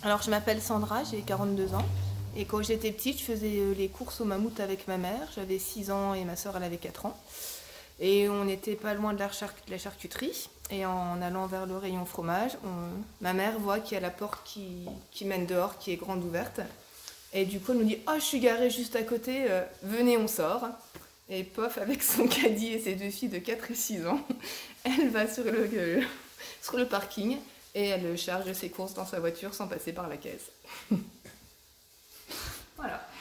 Alors, je m'appelle Sandra, j'ai 42 ans. Et quand j'étais petite, je faisais les courses au mammouth avec ma mère. J'avais 6 ans et ma soeur, elle avait 4 ans. Et on n'était pas loin de la charcuterie. Et en allant vers le rayon fromage, ma mère voit qu'il y a la porte qui mène dehors, qui est grande ouverte. Et du coup, elle nous dit: «Oh, je suis garée juste à côté, venez, on sort.» Et pof, avec son caddie et ses deux filles de 4 et 6 ans, elle va sur le parking et elle charge ses courses dans sa voiture sans passer par la caisse. Voilà.